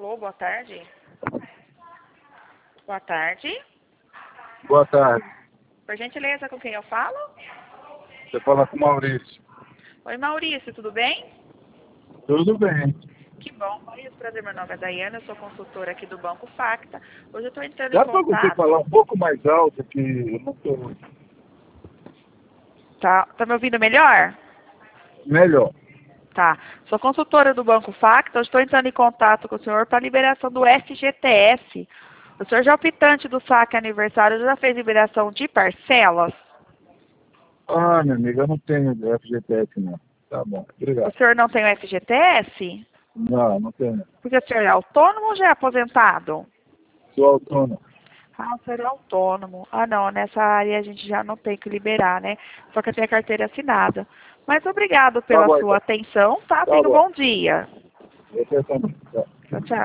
Alô, boa tarde. Boa tarde. Boa tarde. Por gentileza, com quem eu falo? Você fala com o Maurício. Oi, Maurício, tudo bem? Tudo bem. Que bom, Maurício, prazer, meu nome é Daiana, eu sou consultora aqui do Banco Facta. Hoje eu estou entrando em Dá para você contato... falar um pouco mais alto que eu não estou... Tá me ouvindo melhor? Melhor. Tá. Sou consultora do Banco Facta, eu estou entrando em contato com o senhor para a liberação do FGTS. O senhor já é optante do saque aniversário, já fez liberação de parcelas? Ah, minha amiga, eu não tenho FGTS não. Tá bom, O obrigado. senhor não tem o FGTS? Não, não tenho. Porque o senhor é autônomo ou já é aposentado? Sou autônomo. Ah, o senhor é autônomo. Ah, não, nessa área a gente já não tem que liberar, né? Só que tem a carteira assinada. Mas obrigado Tá pela bom, sua então. atenção, tá? Tá Tenha um bom. bom dia. Você também. Tá. Tchau, tchau.